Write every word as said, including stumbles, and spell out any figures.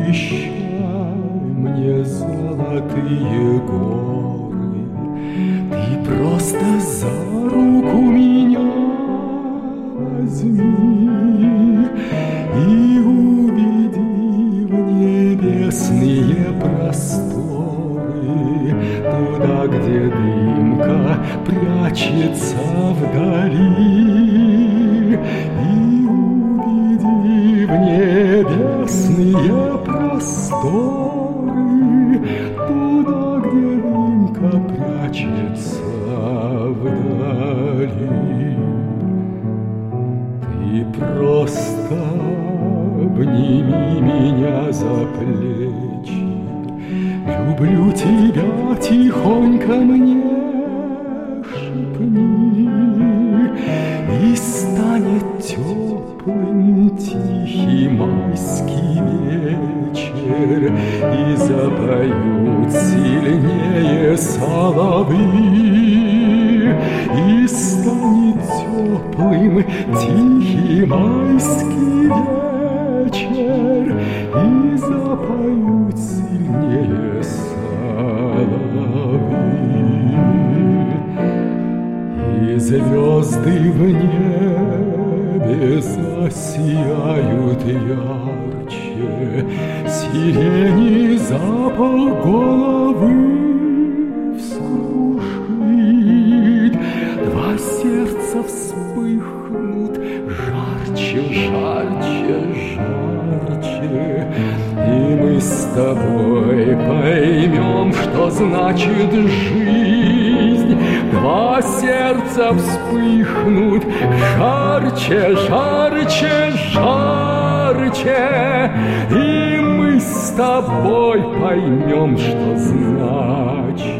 обещай мне золотые горы, ты просто за руку меня возьми и уведи в небесные просторы, туда, где дымка прячется вдали, и уведи в небесные просторы, туда, где дымка прячется вдали. Ты просто обними меня за плечи, люблю тебя, тихонько мне шепни, и станет теплым тихий майский вечер, и запоют сильнее соловьи, и станет теплым тихий майский вечер, и запоют сильнее соловьи, и звезды в небе засияют ярче, сирени запах головы вскружит, два сердца вспыхнут жарче, жарче, жарче, и мы с тобой поймем, что значит жизнь. Два сердца вспыхнут жарче, жарче, жарче, и мы с тобой поймем, что значит